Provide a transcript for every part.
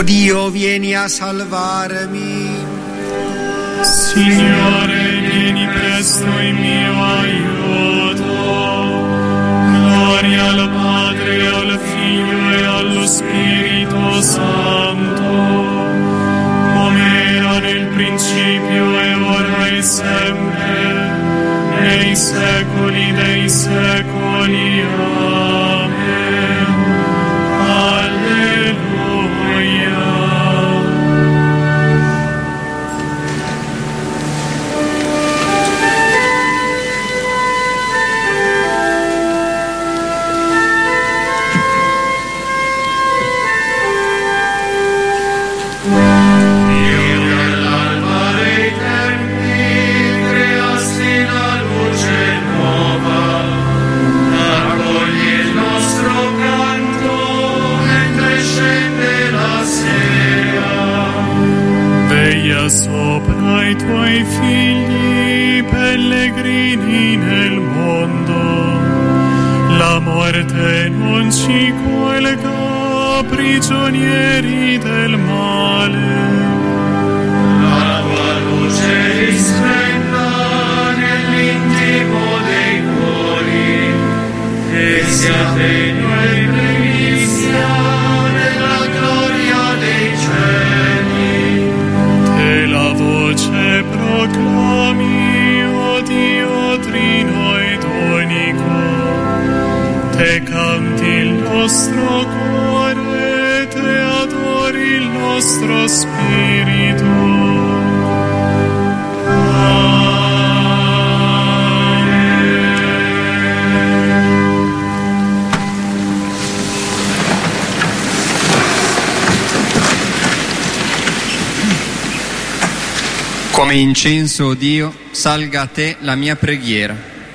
Dio, vieni a salvarmi. Signore, vieni presto in mio aiuto. Gloria al Padre, al Figlio e allo Spirito Santo, come era nel principio e ora e sempre, nei secoli dei secoli. Amen. Alleluia. Sopra i tuoi figli pellegrini nel mondo, la morte non ci colga, prigionieri del male. La tua luce risplenda nell'intimo dei cuori e sia tenue e primizia nella gloria dei cieli. La voce proclami, o Dio trino ed unico, te canti il nostro cuore, te adori il nostro spirito. Come incenso, o Dio, salga a te la mia preghiera.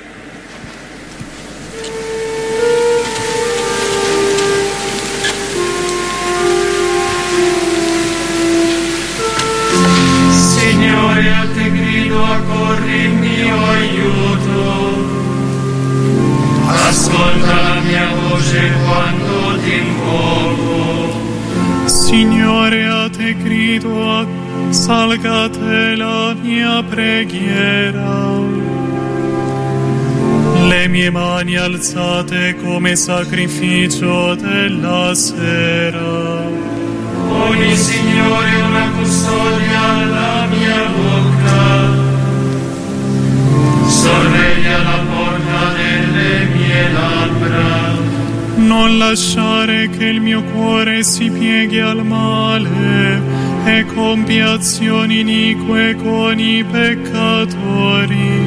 Signore, a te grido, accorri il mio aiuto. Ascolta la mia voce quando ti invoco. Signore, a te grido, salga a te la mia preghiera. Le mie mani alzate come sacrificio della sera. Poni, Signore, una custodia alla mia bocca. Sorveglia la porta delle mie labbra. Non lasciare che il mio cuore si pieghi al male e compia azioni inique con i peccatori,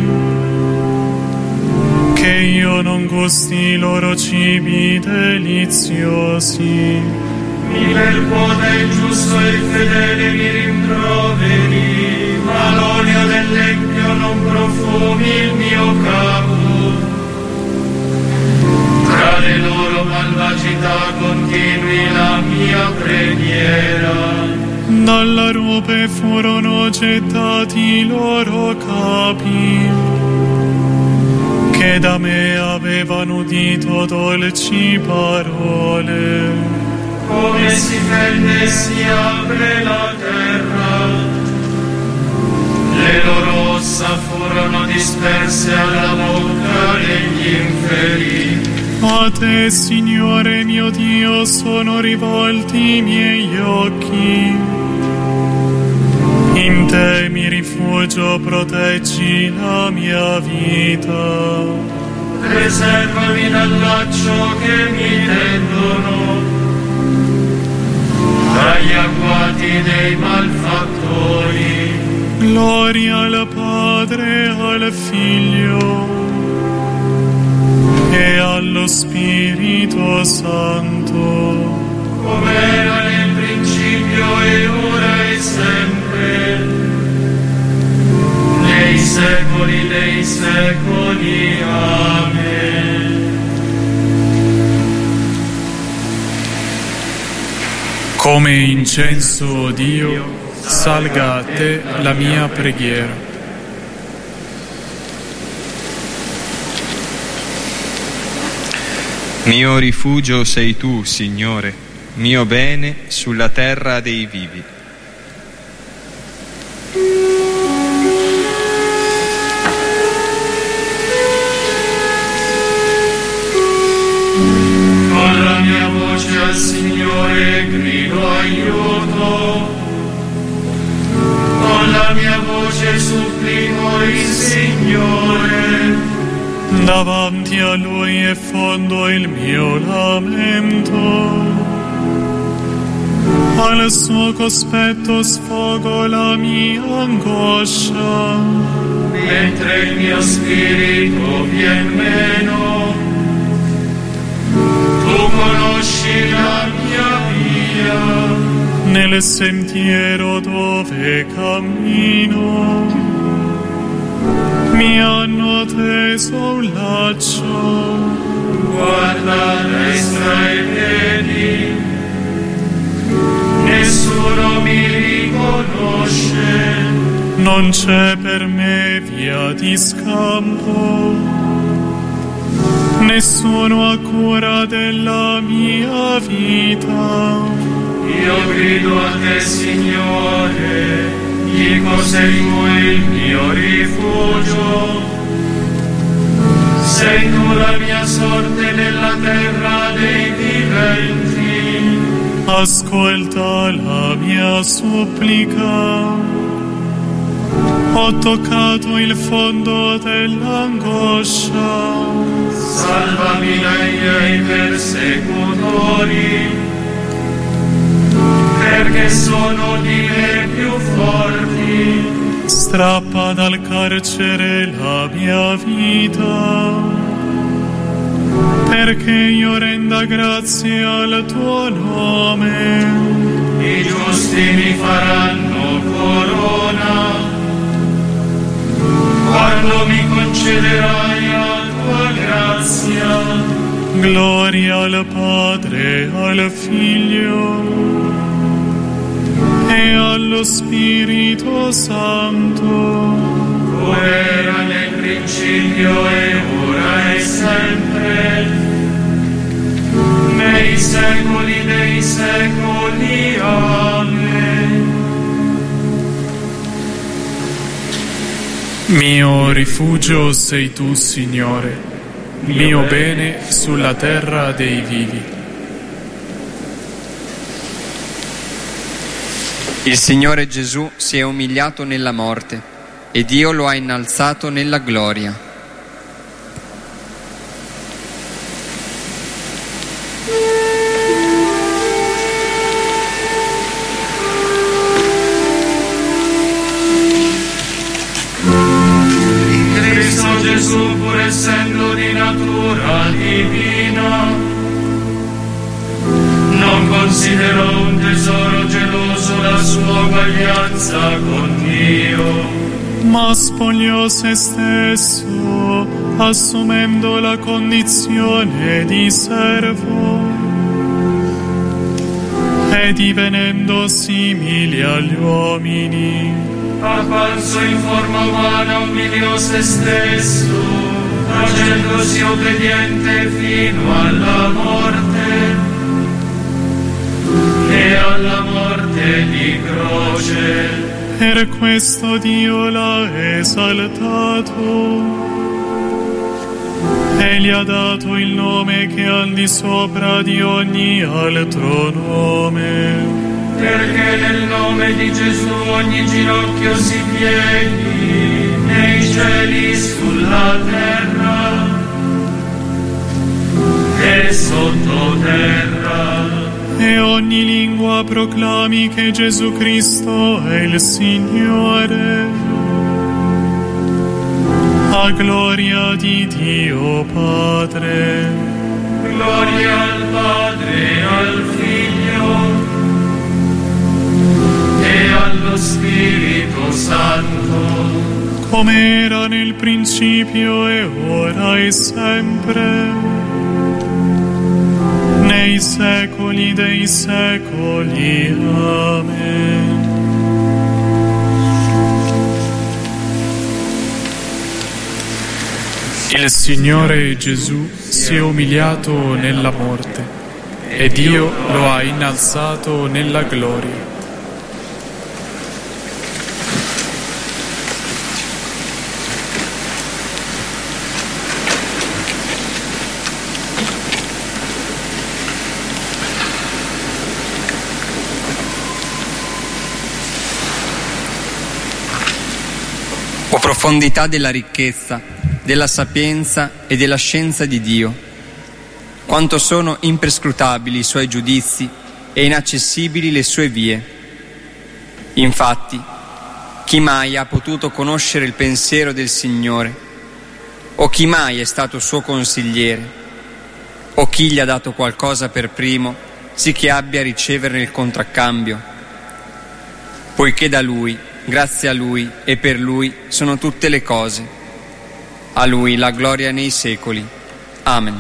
che io non gusti i loro cibi deliziosi. Mi percuota il giusto e il fedele mi rimproveri, ma l'olio dell'empio non profumi il mio capo. Tra le loro malvagità continui la mia preghiera. Dalla rupe furono gettati i loro capi, che da me avevano udito dolci parole. Come si fende e si apre la terra, le loro ossa furono disperse alla bocca degli inferi. A te, Signore mio Dio, sono rivolti i miei occhi. In te mi rifugio, proteggi la mia vita. Preservami dal laccio che mi tendono, dagli agguati dei malfattori. Gloria al Padre, al Figlio e allo Spirito Santo, come era nel principio e ora e sempre, nei secoli dei secoli. Amen. Come incenso, o Dio, salga a te la mia preghiera. Mio rifugio sei tu, Signore, mio bene sulla terra dei vivi. Con la mia voce al Signore grido aiuto, con la mia voce supplico il Signore. Davanti a Lui effondo il mio lamento, al suo cospetto sfogo la mia angoscia. Mentre il mio spirito vien meno, tu conosci la mia via. Nel sentiero dove cammino mi hanno teso un laccio. Guarda a destra e vedi, nessuno mi riconosce. Non c'è per me via di scampo, nessuno ha cura della mia vita. Io grido a te, Signore, dico sei tu il mio rifugio. Sei tu la mia sorte nella terra dei viventi. Ascolta la mia supplica. Ho toccato il fondo dell'angoscia. Salvami dai miei persecutori, perché sono di me più forti. Strappa dal carcere la mia vita, perché io renda grazie al tuo nome. I giusti mi faranno corona, quando mi concederai la tua grazia. Gloria al Padre, al Figlio e allo Spirito Santo, come era nel principio e ora e sempre, nei secoli dei secoli. Amen. Mio rifugio sei tu, Signore, mio bene sulla terra dei vivi. Il Signore Gesù si è umiliato nella morte e Dio lo ha innalzato nella gloria. In Cristo Gesù, pur essendo di natura divina, non considerò un tesoro geloso la sua uguaglianza con Dio, Ma spogliò se stesso, assumendo la condizione di servo e divenendo simile agli uomini. apparso in forma umana, umiliò se stesso, facendosi obbediente fino alla morte e alla morte di croce. Per questo Dio l'ha esaltato e gli ha dato il nome che è al di sopra di ogni altro nome. Perché nel nome di Gesù ogni ginocchio si pieghi, nei cieli, sulla terra e sottoterra, E ogni lingua proclami che Gesù Cristo è il Signore, a gloria di Dio Padre. gloria al Padre e al Figlio e allo Spirito Santo, come era nel principio e ora e sempre, nei secoli dei secoli. Amen. Il Signore Gesù si è umiliato nella morte e Dio lo ha innalzato nella gloria. O profondità della ricchezza, della sapienza e della scienza di Dio, quanto sono imperscrutabili i suoi giudizi e inaccessibili le sue vie. Infatti, chi mai ha potuto conoscere il pensiero del Signore? O chi mai è stato suo consigliere? O chi gli ha dato qualcosa per primo, sì che abbia a riceverne il contraccambio? Poiché da Lui, grazie a Lui e per Lui sono tutte le cose. A Lui la gloria nei secoli. Amen.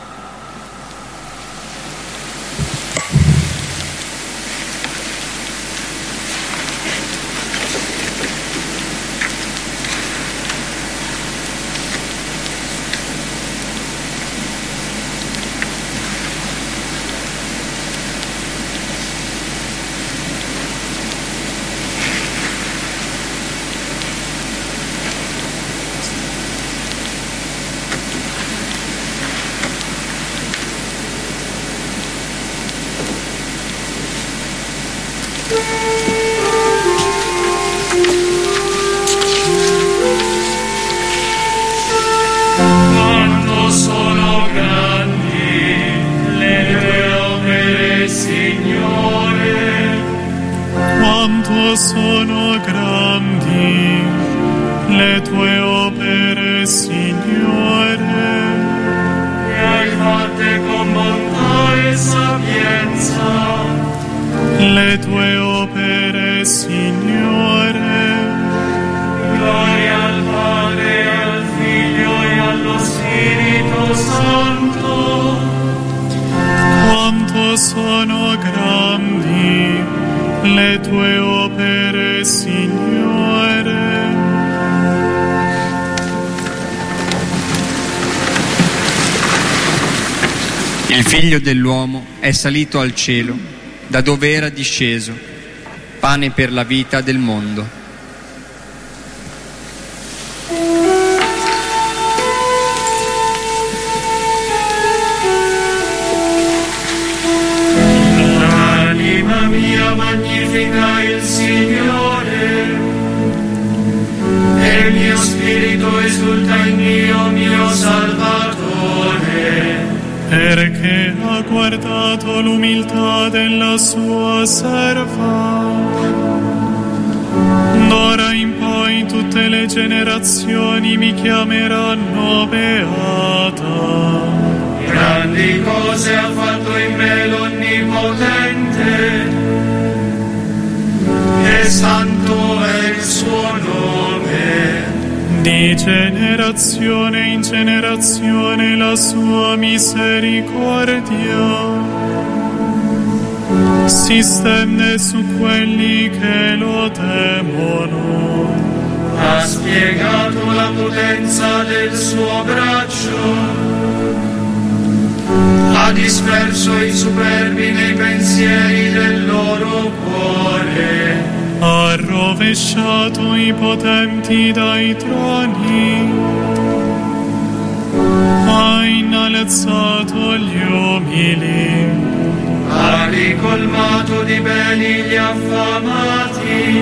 Quanto sono grandi le tue opere, Signore. Quanto sono grandi le tue opere, Signore. Le hai fatte con bontà e sapienza. Le tue opere, Signore. Gloria al Padre, al Figlio e allo Spirito Santo. Quanto sono grandi le tue opere, Signore. Il Figlio dell'uomo è salito al cielo, da dove era disceso, pane per la vita del mondo. L'anima mia magnifica il Signore, e il mio spirito esulta in Dio mio Salvatore, Perché ha guardato l'umiltà della sua serva. D'ora in poi tutte le generazioni mi chiameranno beata. grandi cose ha fatto in me l'Onnipotente, e santo è il suo nome. Di generazione in generazione la sua misericordia si stende su quelli che lo temono. Ha spiegato la potenza del suo braccio, ha disperso i superbi nei pensieri del loro cuore. Ha rovesciato i potenti dai troni, ha innalzato gli umili, Ha ricolmato di beni gli affamati,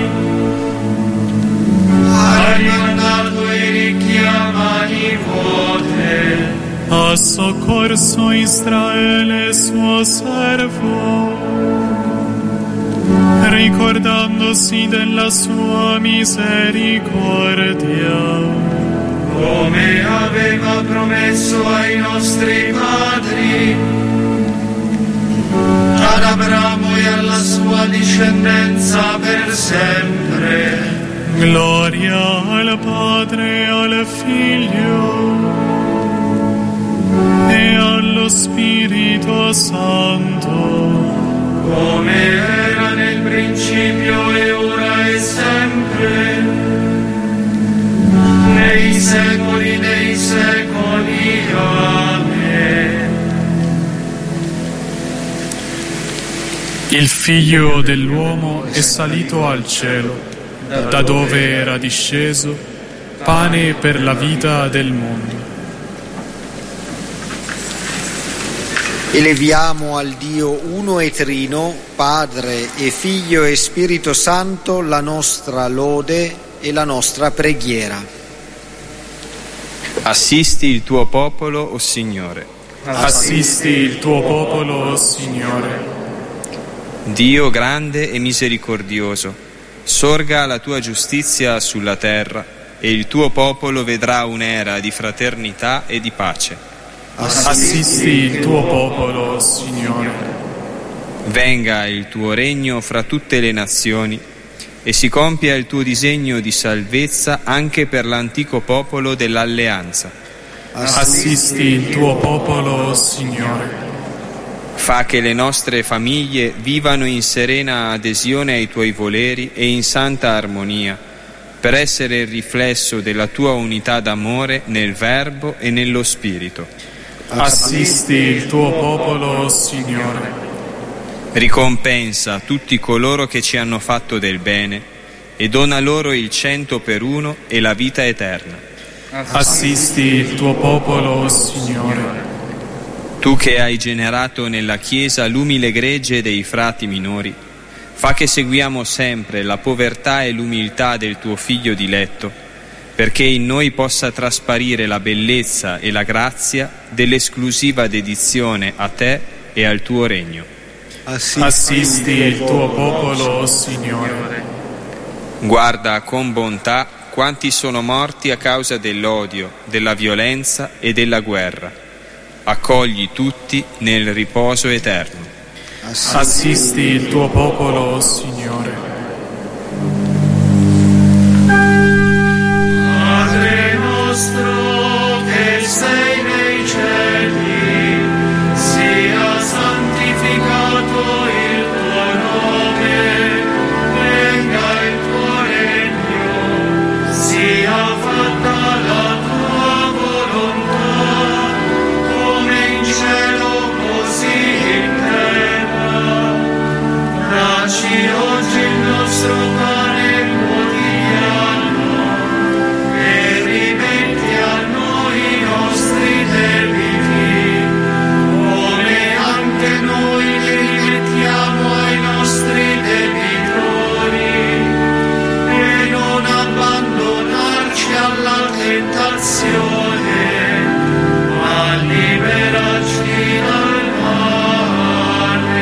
ha rimandato i ricchi a mani vuote. ha soccorso Israele suo servo, ricordandosi della sua misericordia, Come aveva promesso ai nostri padri, ad Abramo e alla sua discendenza per sempre. gloria al Padre e al Figlio e allo Spirito Santo, Come era nel principio e ora e sempre, nei secoli dei secoli. Amen. Il Figlio dell'uomo è salito al cielo, da dove era disceso, pane per la vita del mondo. Eleviamo al Dio uno e trino, Padre e Figlio e Spirito Santo, la nostra lode e la nostra preghiera. Assisti il tuo popolo, o Signore. Assisti il tuo popolo, o Signore. Dio grande e misericordioso, sorga la tua giustizia sulla terra e il tuo popolo vedrà un'era di fraternità e di pace. Assisti il tuo popolo, Signore. Venga il tuo regno fra tutte le nazioni e si compia il tuo disegno di salvezza anche per l'antico popolo dell'alleanza. Assisti il tuo popolo, Signore. Fa che le nostre famiglie vivano in serena adesione ai tuoi voleri e in santa armonia, per essere il riflesso della tua unità d'amore nel Verbo e nello Spirito. Assisti il tuo popolo, Signore. Ricompensa tutti coloro che ci hanno fatto del bene e dona loro il 100 per 1 e la vita eterna. Assisti il tuo popolo, Signore. Tu che hai generato nella Chiesa l'umile gregge dei frati minori, fa che seguiamo sempre la povertà e l'umiltà del tuo Figlio diletto, perché in noi possa trasparire la bellezza e la grazia dell'esclusiva dedizione a te e al tuo regno. Assisti il tuo popolo, Signore. Guarda con bontà quanti sono morti a causa dell'odio, della violenza e della guerra. Accogli tutti nel riposo eterno. Assisti il tuo popolo, Signore. Padre nostro che sei nei cieli, sia santificato il tuo nome, venga il tuo regno, sia fatta la tua volontà, come in cielo così in terra. Dacci oggi il nostro pane quotidiano e rimetti a noi i nostri debiti, come anche noi li rimettiamo ai nostri debitori, e non abbandonarci alla tentazione, ma liberaci dal male.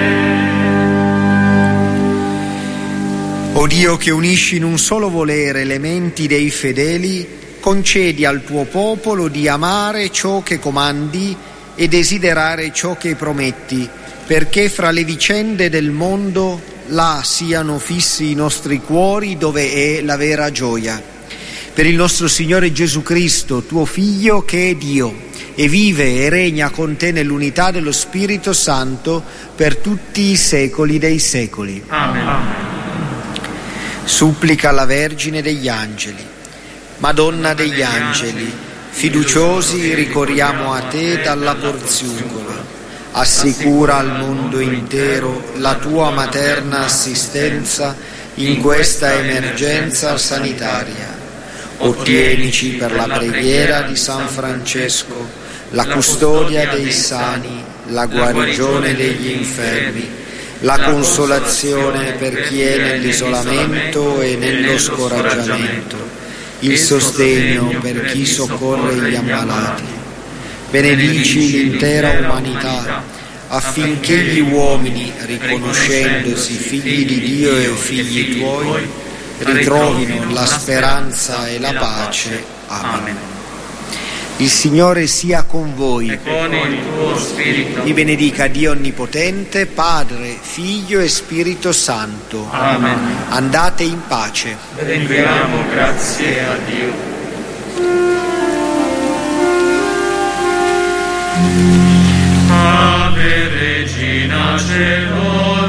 O Dio che unisci in un solo volere le menti dei fedeli, concedi al tuo popolo di amare ciò che comandi e desiderare ciò che prometti, perché fra le vicende del mondo là siano fissi i nostri cuori dove è la vera gioia. Per il nostro Signore Gesù Cristo, tuo Figlio, che è Dio e vive e regna con te nell'unità dello Spirito Santo per tutti i secoli dei secoli. Amen. Supplica la Vergine degli Angeli. Madonna degli Angeli, fiduciosi ricorriamo a te dalla Porziungola. Assicura al mondo intero la tua materna assistenza in questa emergenza sanitaria. Ottienici per la preghiera di San Francesco la custodia dei sani, la guarigione degli infermi, la consolazione per chi è nell'isolamento e nello scoraggiamento, il sostegno per chi soccorre gli ammalati. Benedici l'intera umanità affinché gli uomini, riconoscendosi figli di Dio e figli tuoi, ritrovino la speranza e la pace. Amen. Il Signore sia con voi. E con il tuo spirito. Vi benedica Dio Onnipotente, Padre, Figlio e Spirito Santo. Amen. Andate in pace. Rendiamo grazie a Dio. Ave Regina Celorum,